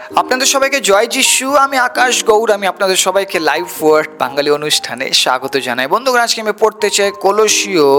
আপনাদের সবাইকে জয় যিশু। আমি আকাশ গৌর। আমি আপনাদের সবাইকে লাইভ ওয়ার্ড বাঙালি অনুষ্ঠানে স্বাগত জানাই। বন্ধুগণ, আজকে আমি পড়তে চাই কলসীয়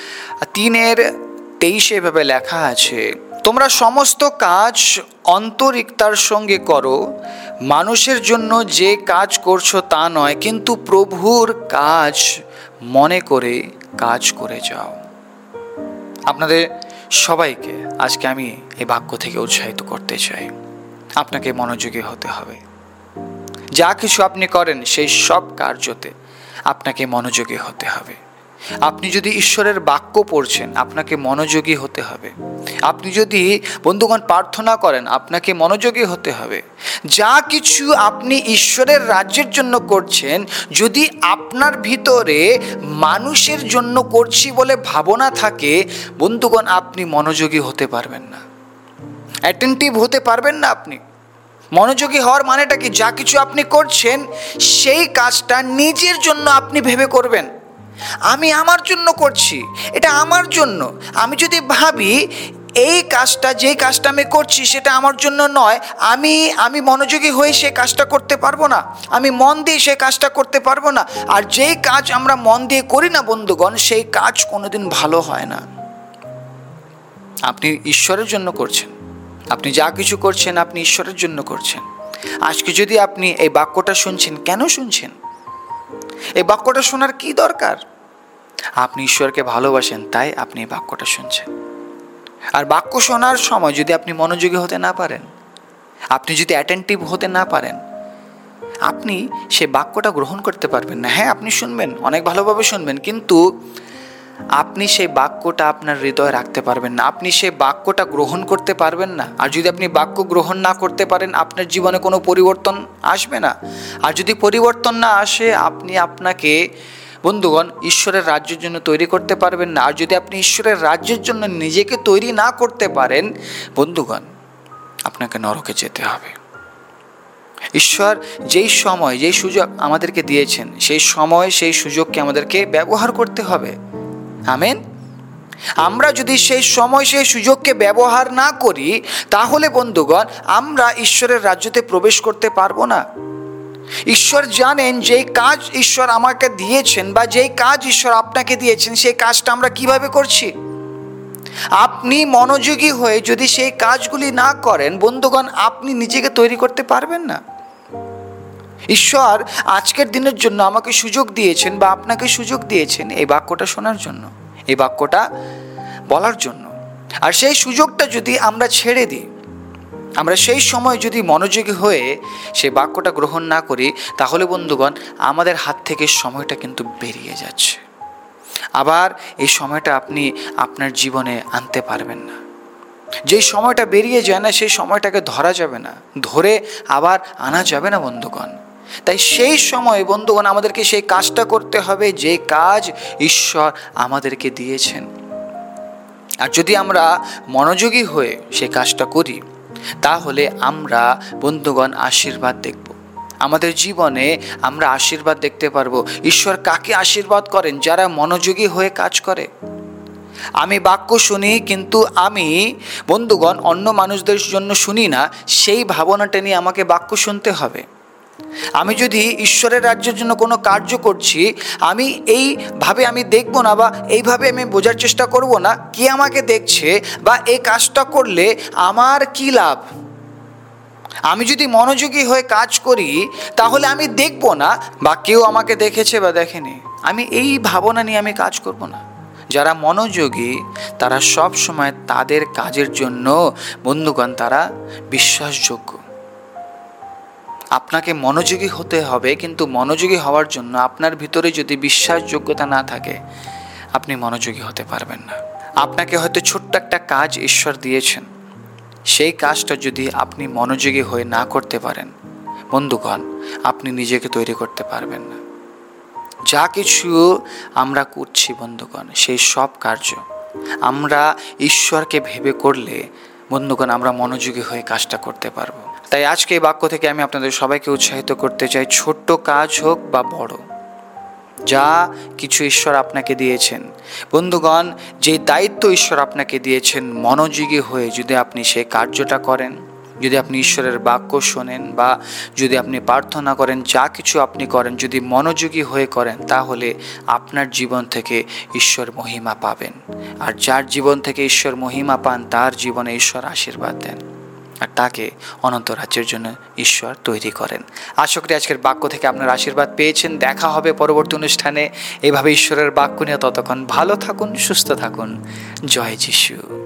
3:23। এভাবে লেখা আছে, তোমরা সমস্ত কাজ আন্তরিকতার সঙ্গে করো, মানুষের জন্য যে কাজ করছো তা নয়, কিন্তু প্রভুর কাজ মনে করে কাজ করে যাও। আপনাদের সবাইকে আজকে আমি এই বাক্য থেকে উৎসাহিত করতে চাই। আপনাকে মনোযোগী হতে হবে। যা কিছু আপনি করেন সেই সব কার্যতে আপনাকে মনোযোগী হতে হবে। আপনি যদি ঈশ্বরের বাক্য পড়ছেন, আপনাকে মনোযোগী হতে হবে। আপনি যদি বন্ধুগণ প্রার্থনা করেন, আপনাকে মনোযোগী হতে হবে। যা কিছু আপনি ঈশ্বরের রাজ্যের জন্য করছেন, যদি আপনার ভিতরে মানুষের জন্য করছি বলে ভাবনা থাকে, বন্ধুগণ আপনি মনোযোগী হতে পারবেন না, অ্যাটেন্টিভ হতে পারবেন না। আপনি মনোযোগী হওয়ার মানেটা কি? যা কিছু আপনি করছেন সেই কাজটা নিজের জন্য আপনি ভেবে করবেন। আমি আমার জন্য করছি, এটা আমার জন্য। আমি যদি ভাবি এই কাজটা, যেই কাজটা আমি করছি সেটা আমার জন্য নয়, আমি মনোযোগী হয়ে সেই কাজটা করতে পারবো না, আমি মন দিয়ে সেই কাজটা করতে পারবো না। আর যেই কাজ আমরা মন দিয়ে করি না বন্ধুগণ, সেই কাজ কোনোদিন ভালো হয় না। আপনি ঈশ্বরের জন্য করছেন, আপনি যা কিছু করছেন আপনি ঈশ্বরের জন্য করছেন। আজকে যদি আপনি এই বাক্যটা শুনছেন, কেন শুনছেন? এই বাক্যটা শোনার কি দরকার? আপনি ঈশ্বরকে ভালোবাসেন, তাই আপনি এই বাক্যটা শুনছেন। আর বাক্য শোনার সময় যদি আপনি মনোযোগী হতে না পারেন, আপনি যদি অ্যাটেন্টিভ হতে না পারেন, আপনি সেই বাক্যটা গ্রহণ করতে পারবেন না। হ্যাঁ, আপনি শুনবেন, অনেক ভালোভাবে শুনবেন, কিন্তু আপনি সেই বাক্যটা আপনার হৃদয়ে রাখতে পারবেন না, আপনি সেই বাক্যটা গ্রহণ করতে পারবেন না। আর যদি আপনি বাক্য গ্রহণ না করতে পারেন, আপনার জীবনে কোনো পরিবর্তন আসবে না। আর যদি পরিবর্তন না আসে, আপনি আপনাকে বন্ধুগণ ঈশ্বরের রাজ্যের জন্য তৈরি করতে পারবেন না। আর যদি আপনি ঈশ্বরের রাজ্যের জন্য নিজেকে তৈরি না করতে পারেন, বন্ধুগণ আপনাকে নরকে যেতে হবে। ঈশ্বর যেই সময়, যেই সুযোগ আমাদেরকে দিয়েছেন, সেই সময় সেই সুযোগকে আমাদেরকে ব্যবহার করতে হবে। আমেন। আমরা যদি সেই সময় সেই সুযোগকে ব্যবহার না করি, তাহলে বন্ধুগণ আমরা ঈশ্বরের রাজ্যতে প্রবেশ করতে পারবো না। ঈশ্বর জানেন যেই কাজ ঈশ্বর আমাকে দিয়েছেন বা যেই কাজ ঈশ্বর আপনাকে দিয়েছেন, সেই কাজটা আমরা কিভাবে করছি। আপনি মনোযোগী হয়ে যদি সেই কাজগুলি না করেন, বন্ধুগণ আপনি নিজেকে তৈরি করতে পারবেন না। ঈশ্বর আজকের দিনের জন্য আমাকে সুযোগ দিয়েছেন বা আপনাকে সুযোগ দিয়েছেন এই বাক্যটা শোনার জন্য, এই বাক্যটা বলার জন্য। আর সেই সুযোগটা যদি আমরা ছেড়ে দিই, আমরা সেই সময় যদি মনোযোগী হয়ে সেই বাক্যটা গ্রহণ না করি, তাহলে বন্ধুগণ আমাদের হাত থেকে সময়টা কিন্তু বেরিয়ে যাচ্ছে। আবার এই সময়টা আপনি আপনার জীবনে আনতে পারবেন না। যেই সময়টা বেরিয়ে যায় না, সেই সময়টাকে ধরা যাবে না, ধরে আবার আনা যাবে না বন্ধুগণ। তাই সেই সময় বন্ধুগণ আমাদেরকে সেই কাজটা করতে হবে যে কাজ ঈশ্বর আমাদেরকে দিয়েছেন। আর যদি আমরা মনোযোগী হয়ে সেই কাজটা করি, তাহলে আমরা বন্ধুগণ আশীর্বাদ দেখব। আমাদের জীবনে আমরা আশীর্বাদ দেখতে পারবো। ঈশ্বর কাকে আশীর্বাদ করেন? যারা মনোযোগী হয়ে কাজ করে। আমি বাক্য শুনি, কিন্তু আমি বন্ধুগণ অন্য মানুষদের জন্য শুনি না, সেই ভাবনাটা নিয়ে আমাকে বাক্য শুনতে হবে। আমি যদি ঈশ্বরের রাজ্যের জন্য কোনো কার্য করছি, আমি এইভাবে আমি দেখব না বা এইভাবে আমি বোঝার চেষ্টা করব না কে আমাকে দেখছে বা এই কাজটা করলে আমার কি লাভ। আমি যদি মনোযোগী হয়ে কাজ করি, তাহলে আমি দেখব না বা কেউ আমাকে দেখেছে বা দেখেনি, আমি এই ভাবনা নিয়ে আমি কাজ করব না। যারা মনোযোগী তারা সব সময় তাদের কাজের জন্য বন্ধুগণ তারা বিশ্বাসযোগ্য। আপনাকে মনোযোগী হতে হবে, কিন্তু মনোযোগী হওয়ার জন্য আপনার ভিতরে যদি বিশ্বাসযোগ্যতা না থাকে, আপনি মনোযোগী হতে পারবেন না। আপনাকে হয়তো ছোট্ট একটা কাজ ঈশ্বর দিয়েছেন, সেই কাজটা যদি আপনি মনোযোগী হয়ে না করতে পারেন, বন্ধুগণ আপনি নিজেকে তৈরি করতে পারবেন না। যা কিছু আমরা করছি বন্ধুগণ, সেই সব কার্য আমরা ঈশ্বরকে ভেবে করলে বন্ধুগণ আমরা মনোযোগী হয়ে কাজটা করতে পারবো। তাই আজকে এই বাক্য থেকে আমি আপনাদের সবাইকে উৎসাহিত করতে চাই, ছোট্ট কাজ হোক বা বড়, যা কিছু ঈশ্বর আপনাকে দিয়েছেন বন্ধুগণ, যে দায়িত্ব ঈশ্বর আপনাকে দিয়েছেন, মনোযোগী হয়ে যদি আপনি সেই কার্যটা করেন, যদি আপনি ঈশ্বরের বাক্য শোনেন বা যদি আপনি প্রার্থনা করেন, যা কিছু আপনি করেন যদি মনোযোগী হয়ে করেন, তাহলে আপনার জীবন থেকে ঈশ্বর মহিমা পাবেন। আর যার জীবন থেকে ঈশ্বর মহিমা পান তার জীবনে ঈশ্বর আশীর্বাদ দেন আর তাকে অনন্ত রাজ্যের জন্য ঈশ্বর তৈরি করেন। আশা করি আজকের বাক্য থেকে আপনার আশীর্বাদ পেয়েছেন। দেখা হবে পরবর্তী অনুষ্ঠানে এভাবে ঈশ্বরের বাক্য নিয়ে। ততক্ষণ ভালো থাকুন, সুস্থ থাকুন। জয় যিশু।